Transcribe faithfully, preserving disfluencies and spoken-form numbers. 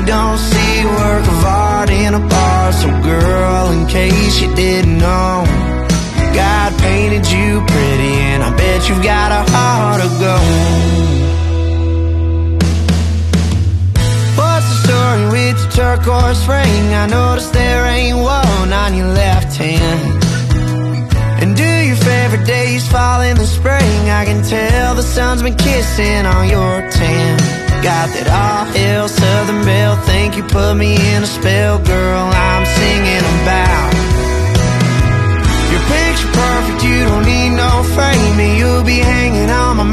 don't see work of art in a bar. So girl, in case you didn't know, God painted you pretty, and I bet you've got a heart of gold. What's the story with your turquoise ring? I noticed there ain't one on your left hand. And do your favorite days fall in the spring? I can tell the sun's been kissing on your tan. Got that all hail Southern Belle, think you put me in a spell, girl, I'm singing about. You're picture perfect, you don't need no framing. You'll be hanging on my